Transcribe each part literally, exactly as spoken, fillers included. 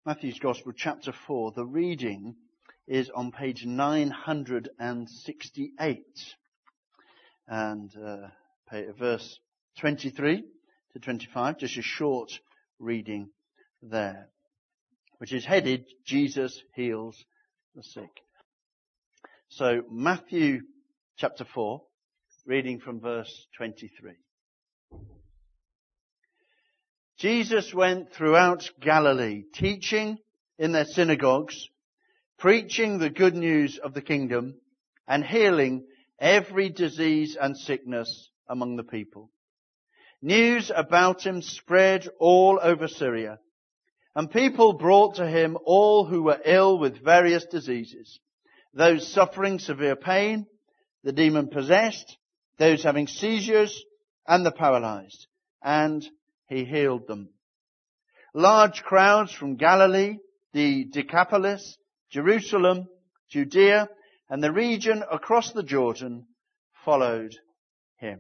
Matthew's Gospel, chapter four. The reading is on page nine hundred sixty-eight. And uh, verse twenty-three to twenty-five, just a short reading there, which is headed, Jesus Heals the Sick. So, Matthew chapter four, reading from verse twenty-three. Jesus went throughout Galilee, teaching in their synagogues, preaching the good news of the kingdom, and healing every disease and sickness among the people. News about him spread all over Syria, and people brought to him all who were ill with various diseases, those suffering severe pain, the demon-possessed, those having seizures, and the paralyzed, and he healed them. Large crowds from Galilee, the Decapolis, Jerusalem, Judea, and the region across the Jordan followed him.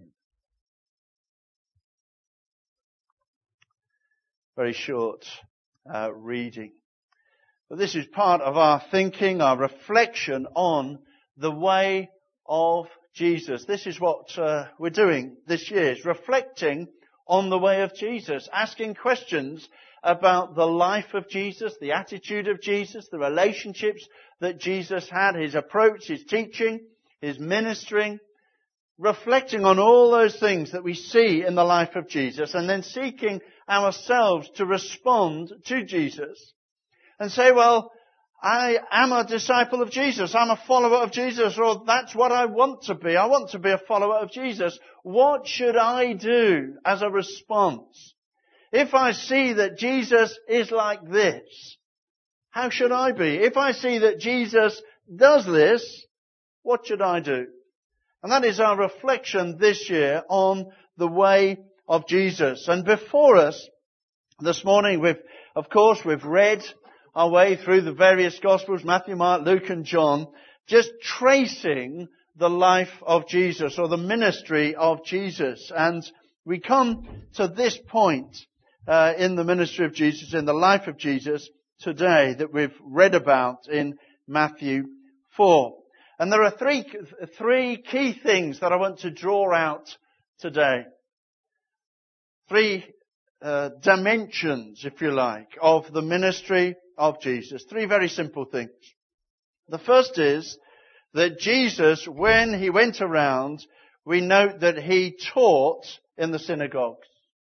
Very short uh, reading. But this is part of our thinking, our reflection on the way of Jesus. This is what uh, we're doing this year, is reflecting on the way of Jesus, asking questions about the life of Jesus, the attitude of Jesus, the relationships that Jesus had, his approach, his teaching, his ministering, reflecting on all those things that we see in the life of Jesus, and then seeking ourselves to respond to Jesus and say, well, I am a disciple of Jesus. I'm a follower of Jesus, or that's what I want to be. I want to be a follower of Jesus. What should I do as a response? If I see that Jesus is like this, how should I be? If I see that Jesus does this, what should I do? And that is our reflection this year on the way of Jesus. And before us this morning, we've, of course, we've read our way through the various Gospels, Matthew, Mark, Luke and John, just tracing the life of Jesus or the ministry of Jesus. And we come to this point uh, in the ministry of Jesus, in the life of Jesus today that we've read about in Matthew four. And there are three, three key things that I want to draw out today. Three uh, dimensions, if you like, of the ministry of Jesus. Three very simple things. The first is that Jesus, when he went around, we note that he taught in the synagogues.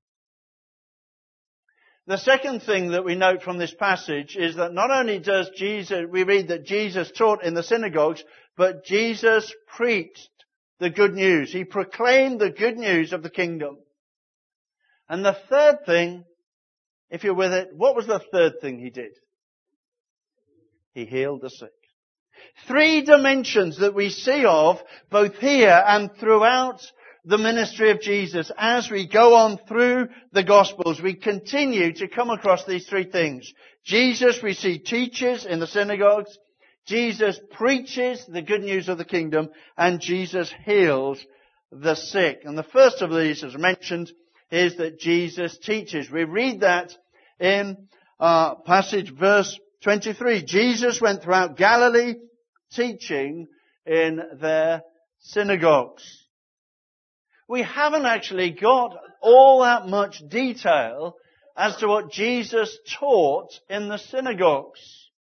The second thing that we note from this passage is that not only does Jesus, we read that Jesus taught in the synagogues, but Jesus preached the good news. He proclaimed the good news of the kingdom. And the third thing, if you're with it, what was the third thing he did? He healed the sick. Three dimensions that we see of both here and throughout the ministry of Jesus. As we go on through the Gospels, we continue to come across these three things. Jesus, we see, teaches in the synagogues. Jesus preaches the good news of the kingdom. And Jesus heals the sick. And the first of these, as mentioned, is that Jesus teaches. We read that in uh, passage verse twenty-three. Jesus went throughout Galilee, teaching in their synagogues. We haven't actually got all that much detail as to what Jesus taught in the synagogues.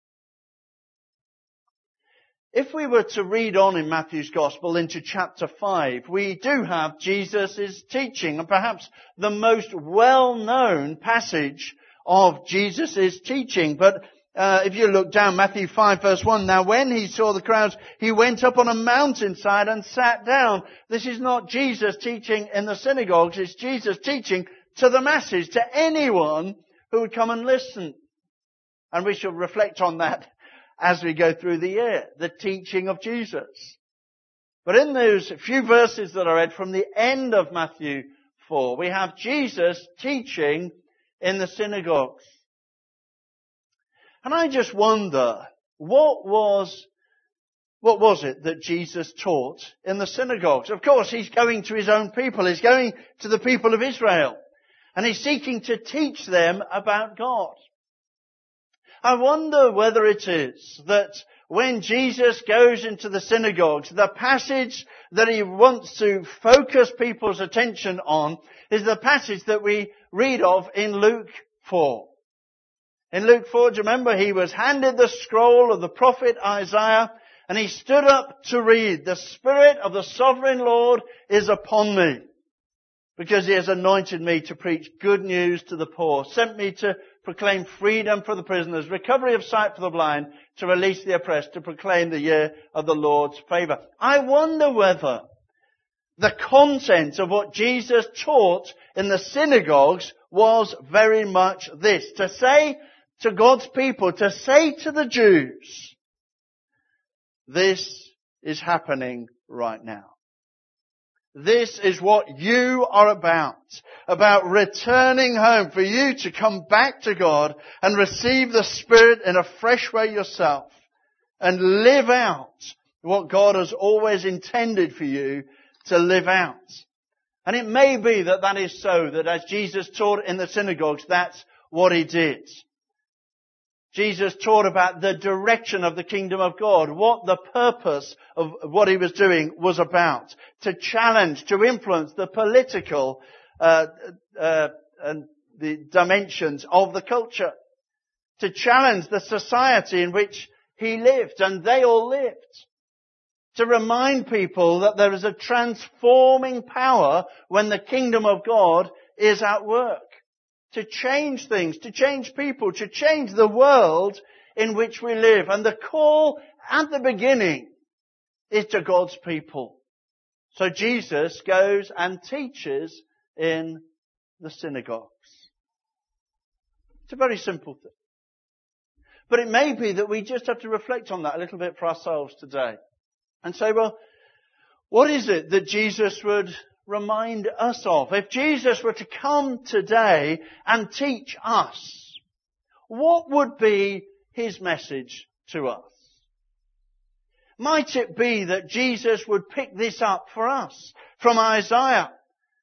If we were to read on in Matthew's Gospel into chapter five, we do have Jesus' teaching, and perhaps the most well-known passage of Jesus' teaching. But uh, if you look down, Matthew five verse one, now when he saw the crowds, he went up on a mountainside and sat down. This is not Jesus teaching in the synagogues, it's Jesus teaching to the masses, to anyone who would come and listen. And we shall reflect on that as we go through the year, the teaching of Jesus. But in those few verses that I read from the end of Matthew four, we have Jesus teaching in the synagogues. And I just wonder, what was, what was it that Jesus taught in the synagogues? Of course, he's going to his own people. He's going to the people of Israel. And he's seeking to teach them about God. I wonder whether it is that when Jesus goes into the synagogues, the passage that he wants to focus people's attention on is the passage that we read of in Luke four. In Luke four, do you remember, he was handed the scroll of the prophet Isaiah, and he stood up to read, "The Spirit of the Sovereign Lord is upon me, because he has anointed me to preach good news to the poor, sent me to proclaim freedom for the prisoners, recovery of sight for the blind, to release the oppressed, to proclaim the year of the Lord's favour." I wonder whether the content of what Jesus taught in the synagogues was very much this: to say to God's people, to say to the Jews, this is happening right now. This is what you are about. About returning home, for you to come back to God and receive the Spirit in a fresh way yourself and live out what God has always intended for you to live out. And it may be that that is so, that as Jesus taught in the synagogues, that's what he did. Jesus taught about the direction of the kingdom of God, what the purpose of what he was doing was about. To challenge, to influence the political uh, uh, and the dimensions of the culture. To challenge the society in which he lived and they all lived. To remind people that there is a transforming power when the kingdom of God is at work. To change things, to change people, to change the world in which we live. And the call at the beginning is to God's people. So Jesus goes and teaches in the synagogues. It's a very simple thing. But it may be that we just have to reflect on that a little bit for ourselves today. And say, well, what is it that Jesus would remind us of? If Jesus were to come today and teach us, what would be his message to us? Might it be that Jesus would pick this up for us from Isaiah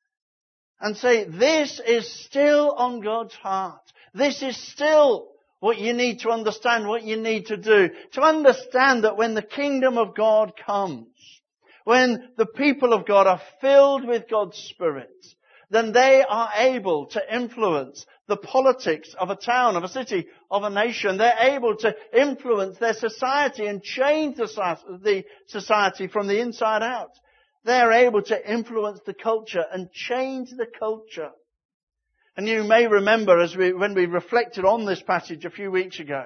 and say, this is still on God's heart. This is still what you need to understand, what you need to do. To understand that when the kingdom of God comes, when the people of God are filled with God's Spirit, then they are able to influence the politics of a town, of a city, of a nation. They're able to influence their society and change the society from the inside out. They're able to influence the culture and change the culture. And you may remember as we, when we reflected on this passage a few weeks ago,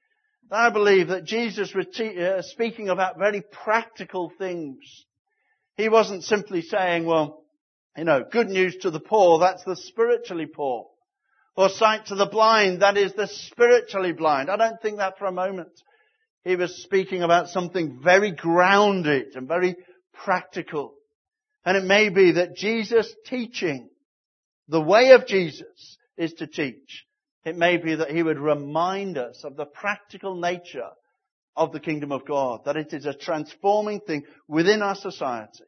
I believe that Jesus was te- uh, speaking about very practical things. He wasn't simply saying, well, you know, good news to the poor, that's the spiritually poor. Or sight to the blind, that is the spiritually blind. I don't think that for a moment. He was speaking about something very grounded and very practical. And it may be that Jesus teaching, the way of Jesus is to teach. It may be that he would remind us of the practical nature of the kingdom of God, that it is a transforming thing within our society,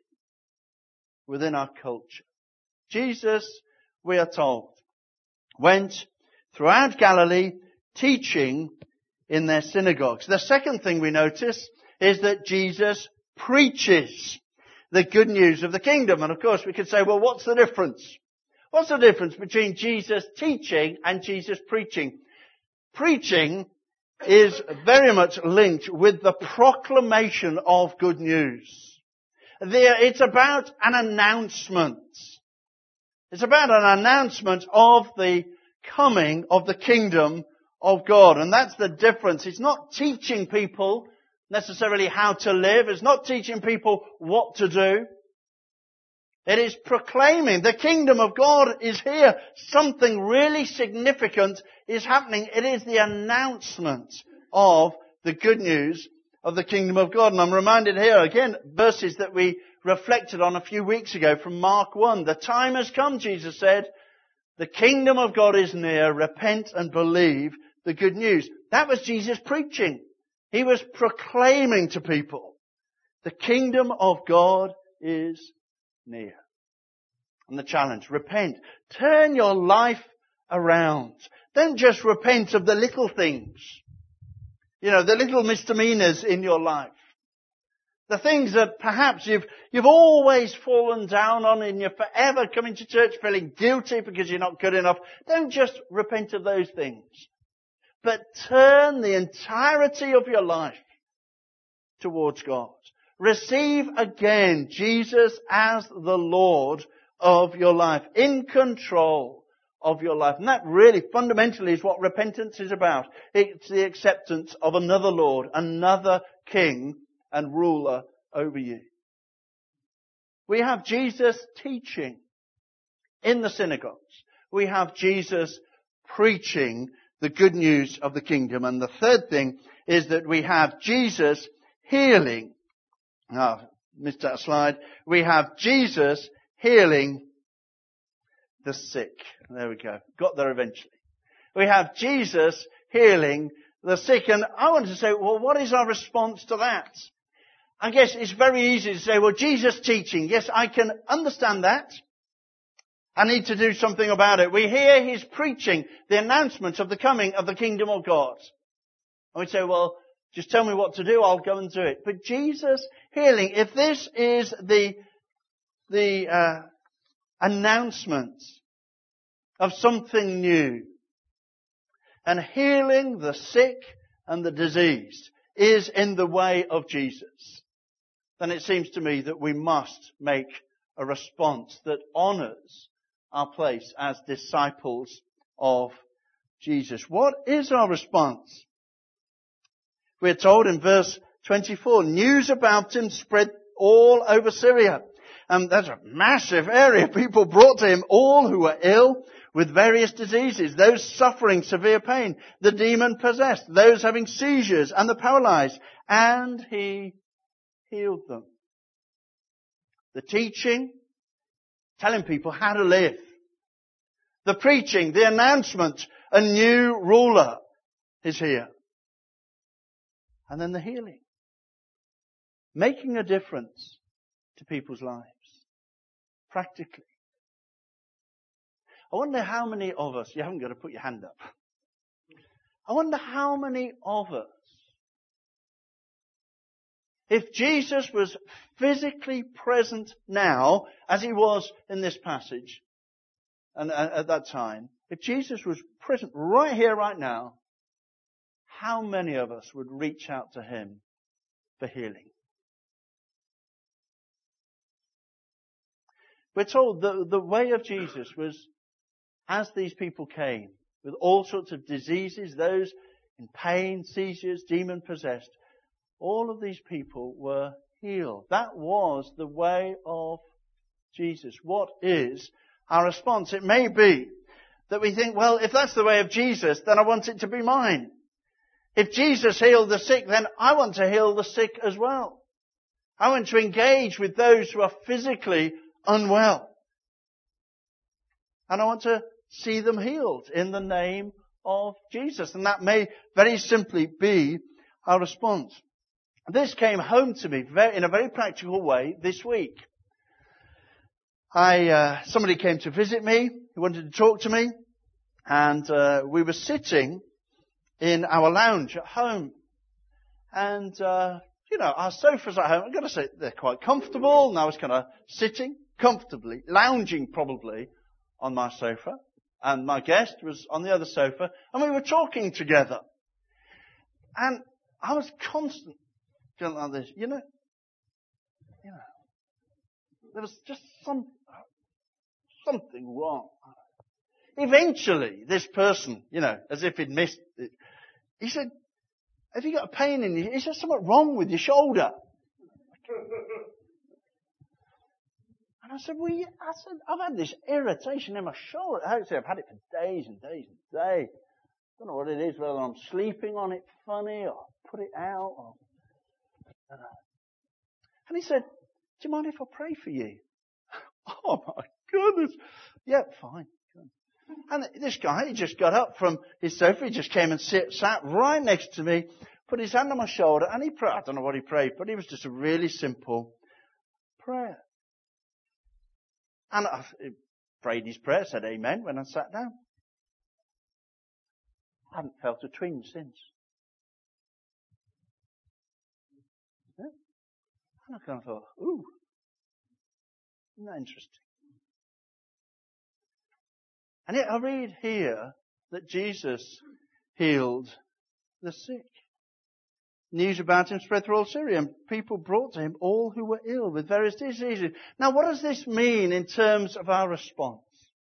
within our culture. Jesus, we are told, went throughout Galilee teaching in their synagogues. The second thing we notice is that Jesus preaches the good news of the kingdom. And of course we could say, well, what's the difference? What's the difference between Jesus teaching and Jesus preaching? Preaching is very much linked with the proclamation of good news. It's about an announcement. It's about an announcement of the coming of the kingdom of God. And that's the difference. It's not teaching people necessarily how to live. It's not teaching people what to do. It is proclaiming the kingdom of God is here. Something really significant is happening. It is the announcement of the good news of the kingdom of God. And I'm reminded here again, verses that we reflected on a few weeks ago from Mark one. The time has come, Jesus said, the kingdom of God is near. Repent and believe the good news. That was Jesus preaching. He was proclaiming to people, the kingdom of God is near. And the challenge, repent. Turn your life around. Don't just repent of the little things. You know, the little misdemeanors in your life. The things that perhaps you've, you've always fallen down on and you're forever coming to church feeling guilty because you're not good enough. Don't just repent of those things. But turn the entirety of your life towards God. Receive again Jesus as the Lord of your life, in control of your life. And that really fundamentally is what repentance is about. It's the acceptance of another Lord, another King and ruler over you. We have Jesus teaching in the synagogues. We have Jesus preaching the good news of the kingdom. And the third thing is that we have Jesus healing. Ah, missed that slide. We have Jesus healing the sick. There we go. Got there eventually. We have Jesus healing the sick. And I want to say, well, what is our response to that? I guess it's very easy to say, well, Jesus teaching. Yes, I can understand that. I need to do something about it. We hear His preaching, the announcement of the coming of the kingdom of God. And we say, well, just tell me what to do, I'll go and do it. But Jesus healing, if this is the, the uh, announcement of something new, and healing the sick and the diseased is in the way of Jesus, then it seems to me that we must make a response that honours our place as disciples of Jesus. What is our response? We're told in verse twenty-four, news about Him spread all over Syria. And that's a massive area. People brought to Him all who were ill with various diseases, those suffering severe pain, the demon-possessed, those having seizures, and the paralyzed. And He healed them. The teaching, telling people how to live. The preaching, the announcement, a new ruler is here. And then the healing. Making a difference to people's lives. Practically. I wonder how many of us, you haven't got to put your hand up. I wonder how many of us, if Jesus was physically present now, as He was in this passage, and at that time, if Jesus was present right here, right now, how many of us would reach out to Him for healing? We're told that the way of Jesus was, as these people came, with all sorts of diseases, those in pain, seizures, demon-possessed, all of these people were healed. That was the way of Jesus. What is our response? It may be that we think, well, if that's the way of Jesus, then I want it to be mine. If Jesus healed the sick, then I want to heal the sick as well. I want to engage with those who are physically unwell. And I want to see them healed in the name of Jesus. And that may very simply be our response. This came home to me very, in a very practical way this week. I uh, somebody came to visit me, who wanted to talk to me, and uh, we were sitting in our lounge at home. And, uh, you know, our sofas at home, I've got to say, they're quite comfortable, and I was kind of sitting comfortably, lounging probably, on my sofa. And my guest was on the other sofa, and we were talking together. And I was constant, going like this, you know, you know, there was just some, something wrong. Eventually, this person, you know, as if he'd missed it, he said, have you got a pain in your, is there something wrong with your shoulder? And I said, well, yeah, I said, I've had this irritation in my shoulder. I said, I've had it for days and days and days. I don't know what it is, whether I'm sleeping on it funny or put it out or, I don't know. And he said, do you mind if I pray for you? Oh my goodness. Yeah, fine. And this guy, he just got up from his sofa, he just came and sit, sat right next to me, put his hand on my shoulder, and he prayed. I don't know what he prayed, but it was just a really simple prayer. And I prayed his prayer, said amen when I sat down. I haven't felt a twinge since. And I kind of thought, ooh, isn't that interesting? And yet I read here that Jesus healed the sick. News about him spread through all Syria, and people brought to him all who were ill with various diseases. Now, what does this mean in terms of our response?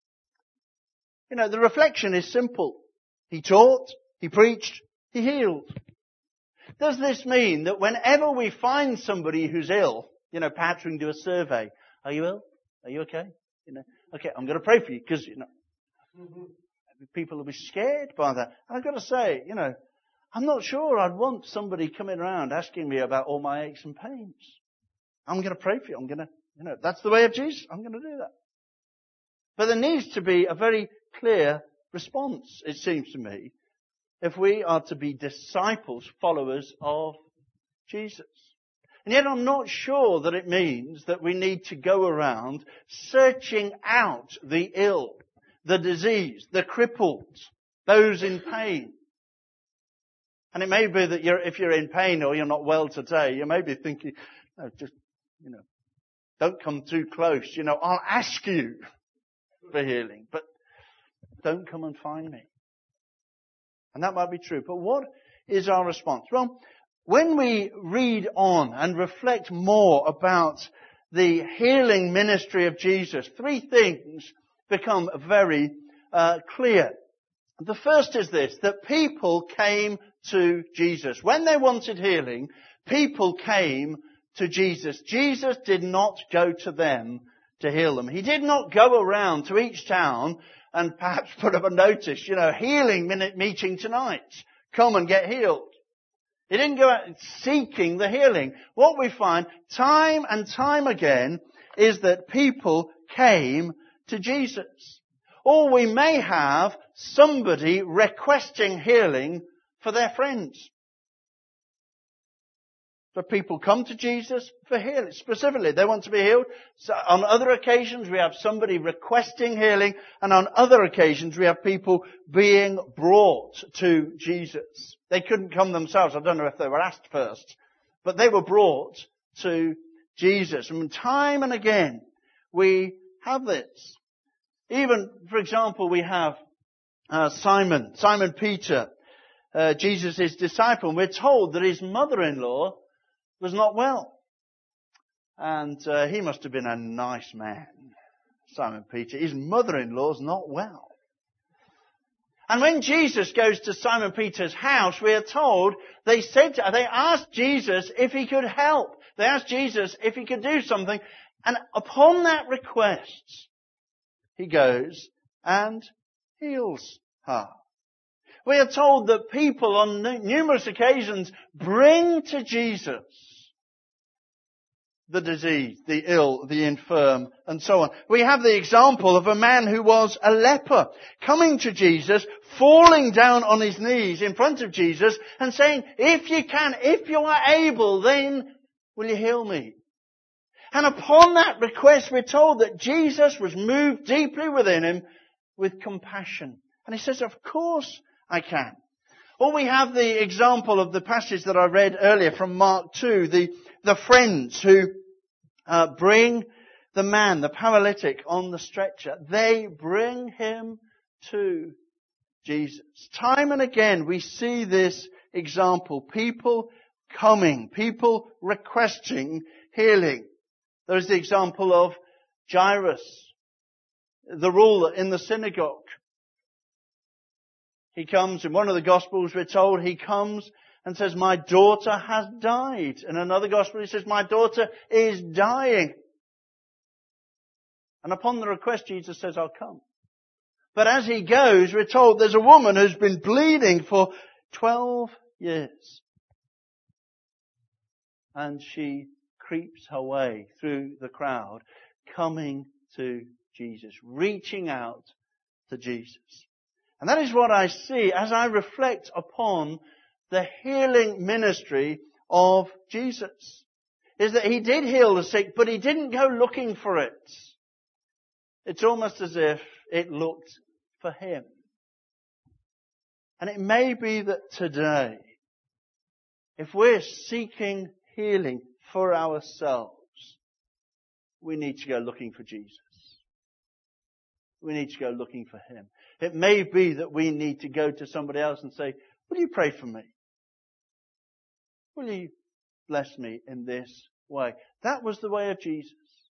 You know, the reflection is simple. He taught, he preached, he healed. Does this mean that whenever we find somebody who's ill, you know, perhaps we can do a survey. Are you ill? Are you okay? You know, okay, I'm going to pray for you because, you know, people will be scared by that. And I've got to say, you know, I'm not sure I'd want somebody coming around asking me about all my aches and pains. I'm going to pray for you. I'm going to, you know, that's the way of Jesus. I'm going to do that. But there needs to be a very clear response, it seems to me, if we are to be disciples, followers of Jesus. And yet I'm not sure that it means that we need to go around searching out the ill, the diseased, the crippled, those in pain. And it may be that you're, if you're in pain or you're not well today, you may be thinking, no, just, you know, don't come too close. You know, I'll ask you for healing, but don't come and find me. And that might be true. But what is our response? Well, when we read on and reflect more about the healing ministry of Jesus, three things become very uh, clear. The first is this, that people came to Jesus. When they wanted healing, people came to Jesus. Jesus did not go to them to heal them. He did not go around to each town and perhaps put up a notice, you know, healing minute meeting tonight. Come and get healed. He didn't go out seeking the healing. What we find time and time again is that people came to Jesus. Or we may have somebody requesting healing for their friends. So people come to Jesus for healing. Specifically, they want to be healed. So on other occasions, we have somebody requesting healing. And on other occasions, we have people being brought to Jesus. They couldn't come themselves. I don't know if they were asked first. But they were brought to Jesus. And time and again, we have this. Even, for example, we have uh, Simon, Simon Peter, uh, Jesus' disciple. And we're told that his mother-in-law was not well. And uh, he must have been a nice man, Simon Peter. His mother-in-law's not well. And when Jesus goes to Simon Peter's house, we are told they said to, they asked Jesus if he could help. They asked Jesus if he could do something. And upon that request, he goes and heals her. We are told that people on numerous occasions bring to Jesus the diseased, the ill, the infirm, and so on. We have the example of a man who was a leper coming to Jesus, falling down on his knees in front of Jesus and saying, if you can, if you are able, then will you heal me? And upon that request, we're told that Jesus was moved deeply within him with compassion. And he says, of course I can. Or we have the example of the passage that I read earlier from Mark two, the, the friends who uh, bring the man, the paralytic, on the stretcher. They bring him to Jesus. Time and again we see this example. People coming, people requesting healing. There's the example of Jairus, the ruler in the synagogue. He comes, in one of the Gospels we're told, he comes and says, my daughter has died. In another Gospel he says, my daughter is dying. And upon the request, Jesus says, I'll come. But as he goes, we're told there's a woman who's been bleeding for twelve years. And she creeps her way through the crowd, coming to Jesus, reaching out to Jesus. And that is what I see as I reflect upon the healing ministry of Jesus. Is that he did heal the sick, but he didn't go looking for it. It's almost as if it looked for him. And it may be that today, if we're seeking healing for ourselves, we need to go looking for Jesus. We need to go looking for Him. It may be that we need to go to somebody else and say, will you pray for me? Will you bless me in this way? That was the way of Jesus.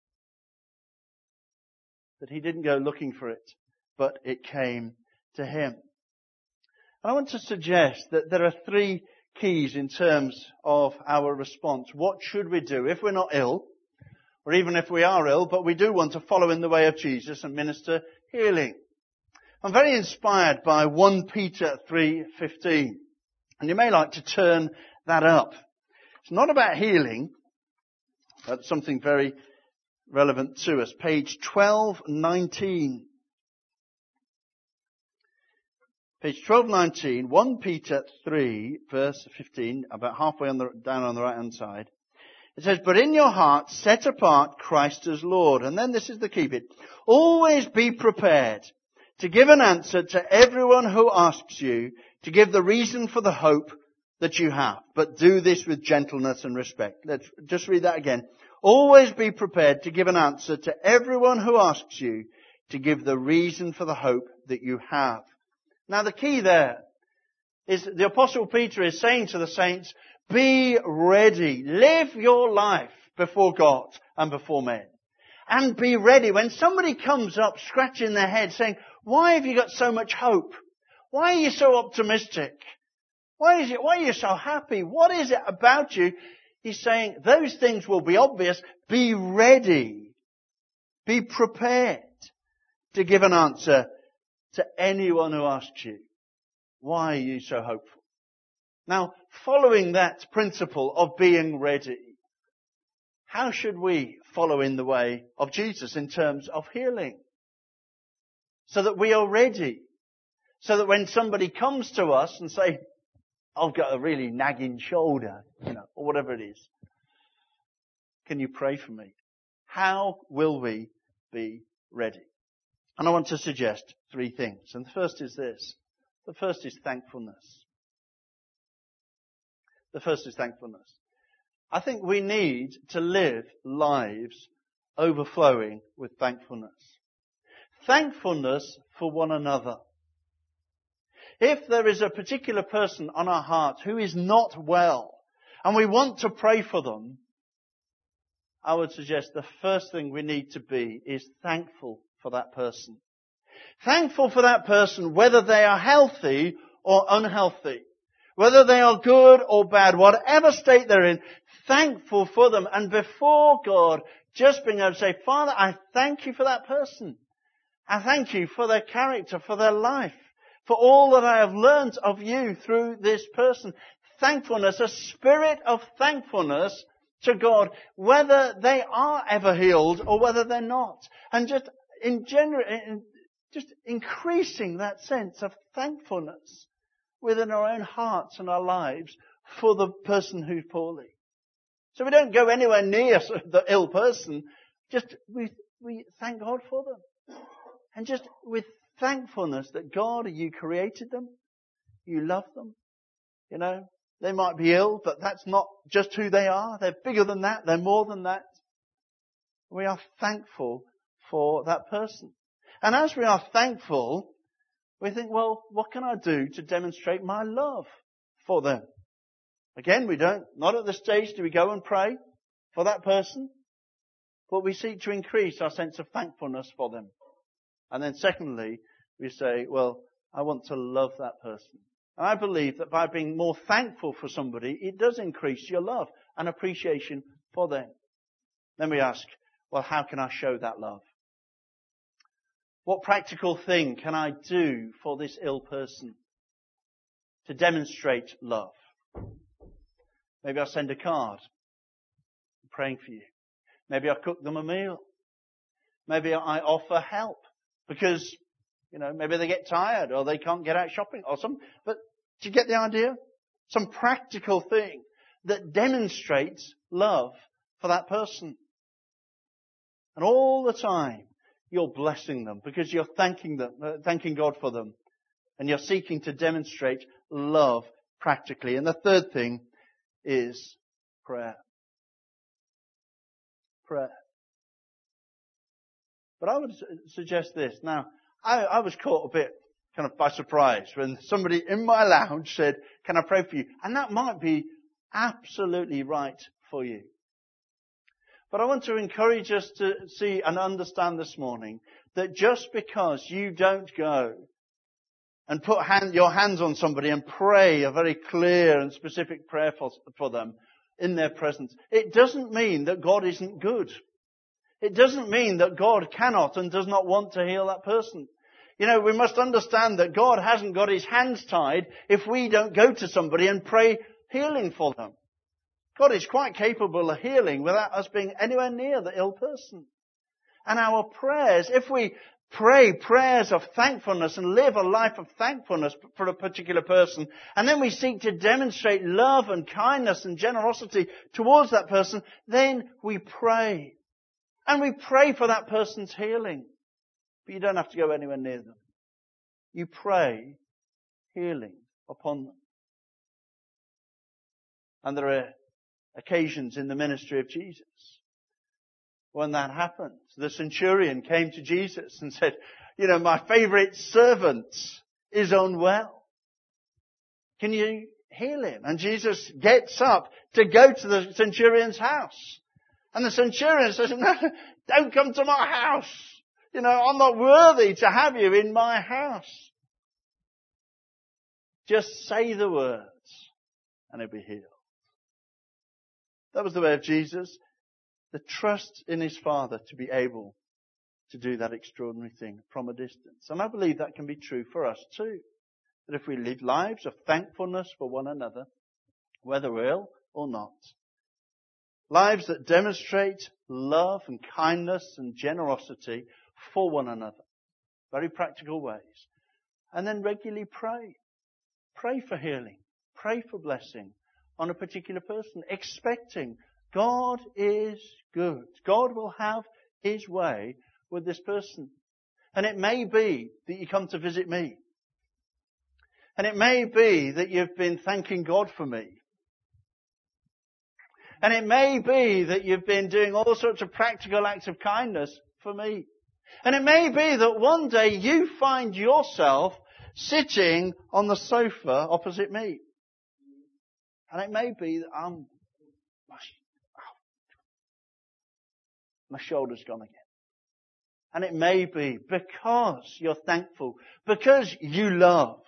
That He didn't go looking for it, but it came to Him. I want to suggest that there are three keys in terms of our response. What should we do if we're not ill, or even if we are ill, but we do want to follow in the way of Jesus and minister healing? I'm very inspired by First Peter three fifteen, and you may like to turn that up. It's not about healing, but something very relevant to us. Page twelve nineteen. Page twelve nineteen, First Peter three, verse fifteen, about halfway on the, down on the right hand side. It says, but in your heart set apart Christ as Lord. And then this is the key bit. Always be prepared to give an answer to everyone who asks you, to give the reason for the hope that you have. But do this with gentleness and respect. Let's just read that again. Always be prepared to give an answer to everyone who asks you, to give the reason for the hope that you have. Now the key there is the Apostle Peter is saying to the saints, be ready. Live your life before God and before men. And be ready. When somebody comes up scratching their head saying, why have you got so much hope? Why are you so optimistic? Why is it, why are you so happy? What is it about you? He's saying those things will be obvious. Be ready. Be prepared to give an answer to anyone who asks you, why are you so hopeful? Now, following that principle of being ready, how should we follow in the way of Jesus in terms of healing? So that we are ready. So that when somebody comes to us and say, I've got a really nagging shoulder, you know, or whatever it is, can you pray for me? How will we be ready? And I want to suggest three things. And the first is this. The first is thankfulness. The first is thankfulness. I think we need to live lives overflowing with thankfulness. Thankfulness for one another. If there is a particular person on our heart who is not well, and we want to pray for them, I would suggest the first thing we need to be is thankful for that person. Thankful for that person, whether they are healthy or unhealthy. Whether they are good or bad, whatever state they're in, thankful for them. And before God, just being able to say, Father, I thank you for that person. I thank you for their character, for their life, for all that I have learned of you through this person. Thankfulness, a spirit of thankfulness to God, whether they are ever healed or whether they're not. And just in general, just increasing that sense of thankfulness within our own hearts and our lives for the person who's poorly. So we don't go anywhere near the ill person. Just we we thank God for them. And just with thankfulness that God, you created them. You love them. You know, they might be ill, but that's not just who they are. They're bigger than that. They're more than that. We are thankful for that person. And as we are thankful, we think, well, what can I do to demonstrate my love for them? Again, we don't, not at this stage do we go and pray for that person, but we seek to increase our sense of thankfulness for them. And then secondly, we say, well, I want to love that person. And I believe that by being more thankful for somebody, it does increase your love and appreciation for them. Then we ask, well, how can I show that love? What practical thing can I do for this ill person to demonstrate love? Maybe I'll send a card praying for you. Maybe I'll cook them a meal. Maybe I offer help because, you know, maybe they get tired or they can't get out shopping or something. But do you get the idea? Some practical thing that demonstrates love for that person. And all the time, you're blessing them because you're thanking them, uh, thanking God for them. And you're seeking to demonstrate love practically. And the third thing is prayer. prayer. But I would suggest this. Now, I, I was caught a bit kind of by surprise when somebody in my lounge said, can I pray for you? And that might be absolutely right for you. But I want to encourage us to see and understand this morning that just because you don't go and put hand, your hands on somebody and pray a very clear and specific prayer for, for them in their presence, it doesn't mean that God isn't good. It doesn't mean that God cannot and does not want to heal that person. You know, we must understand that God hasn't got his hands tied if we don't go to somebody and pray healing for them. God is quite capable of healing without us being anywhere near the ill person. And our prayers, if we pray prayers of thankfulness and live a life of thankfulness for a particular person, and then we seek to demonstrate love and kindness and generosity towards that person, then we pray. And we pray for that person's healing. But you don't have to go anywhere near them. You pray healing upon them. And there are occasions in the ministry of Jesus when that happens. The centurion came to Jesus and said, you know, my favorite servant is unwell. Can you heal him? And Jesus gets up to go to the centurion's house. And the centurion says, no, don't come to my house. You know, I'm not worthy to have you in my house. Just say the words and he'll be healed. That was the way of Jesus. The trust in his Father to be able to do that extraordinary thing from a distance. And I believe that can be true for us too. That if we live lives of thankfulness for one another, whether we're ill or not, lives that demonstrate love and kindness and generosity for one another. Very practical ways. And then regularly pray. Pray for healing. Pray for blessing on a particular person. Expecting God is good. God will have his way with this person. And it may be that you come to visit me. And it may be that you've been thanking God for me. And it may be that you've been doing all sorts of practical acts of kindness for me. And it may be that one day you find yourself sitting on the sofa opposite me. And it may be that I'm, my, my shoulder's gone again. And it may be because you're thankful, because you love,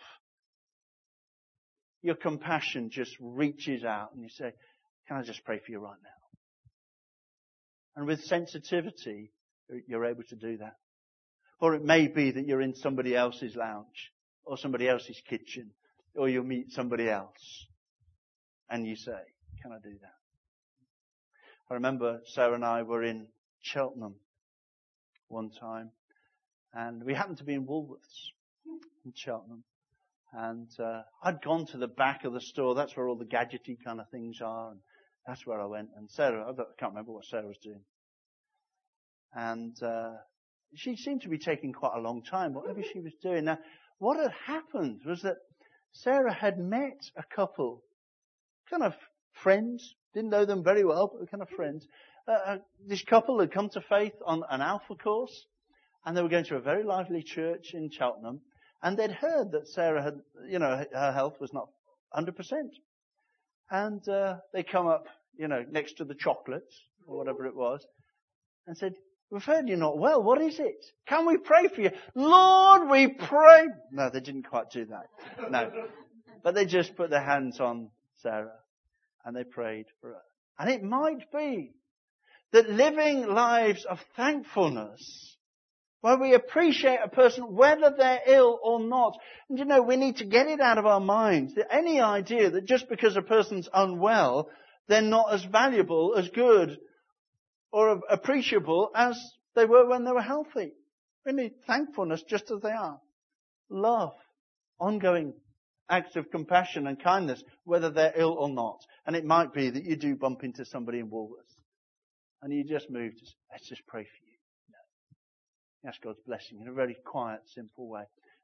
your compassion just reaches out and you say, can I just pray for you right now? And with sensitivity, you're able to do that. Or it may be that you're in somebody else's lounge or somebody else's kitchen, or you'll meet somebody else and you say, can I do that? I remember Sarah and I were in Cheltenham one time, and we happened to be in Woolworths in Cheltenham. And uh, I'd gone to the back of the store. That's where all the gadgety kind of things are. And that's where I went. And Sarah, I can't remember what Sarah was doing. And uh, she seemed to be taking quite a long time, whatever she was doing. Now, what had happened was that Sarah had met a couple, kind of friends, didn't know them very well, but kind of friends. Uh, this couple had come to faith on an Alpha course, and they were going to a very lively church in Cheltenham. And they'd heard that Sarah had, you know, her health was not one hundred percent. And uh, they come up, you know, next to the chocolates, or whatever it was, and said, we've heard you're not well. What is it? Can we pray for you? Lord, we pray. No, they didn't quite do that. No. But they just put their hands on Sarah, and they prayed for her. And it might be that living lives of thankfulness, where we appreciate a person whether they're ill or not. And you know, we need to get it out of our minds that any idea that just because a person's unwell, they're not as valuable, as good, or appreciable as they were when they were healthy. We need thankfulness just as they are. Love. Ongoing acts of compassion and kindness, whether they're ill or not. And it might be that you do bump into somebody in Woolworths. And you just move to, let's just pray for you. Ask God's blessing in a very quiet, simple way.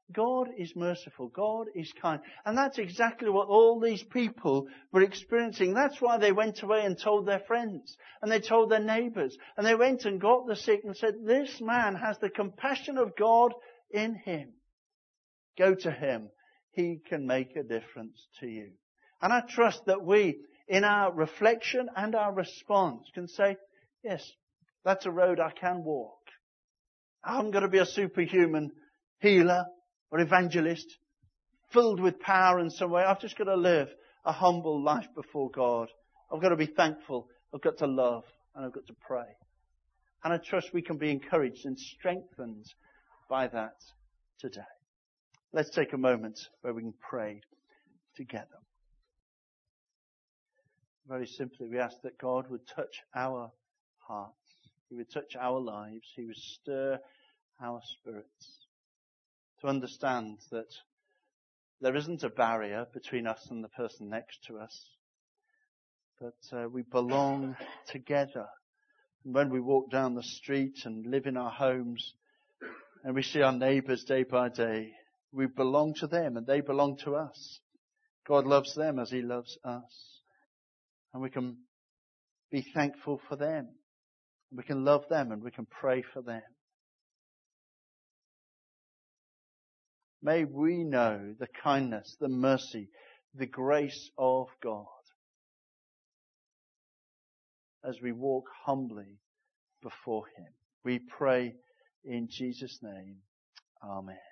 God is merciful. God is kind. And that's exactly what all these people were experiencing. That's why they went away and told their friends. And they told their neighbours. And they went and got the sick and said, this man has the compassion of God in him. Go to him. He can make a difference to you. And I trust that we, in our reflection and our response, can say, yes, that's a road I can walk. I'm going to be a superhuman healer or evangelist, filled with power in some way. I've just got to live a humble life before God. I've got to be thankful. I've got to love. And I've got to pray. And I trust we can be encouraged and strengthened by that today. Let's take a moment where we can pray together. Very simply, we ask that God would touch our hearts. He would touch our lives. He would stir our spirits to understand that there isn't a barrier between us and the person next to us, but uh, we belong together. And when we walk down the street and live in our homes and we see our neighbours day by day, we belong to them and they belong to us. God loves them as He loves us. And we can be thankful for them. We can love them and we can pray for them. May we know the kindness, the mercy, the grace of God as we walk humbly before Him. We pray in Jesus' name. Amen.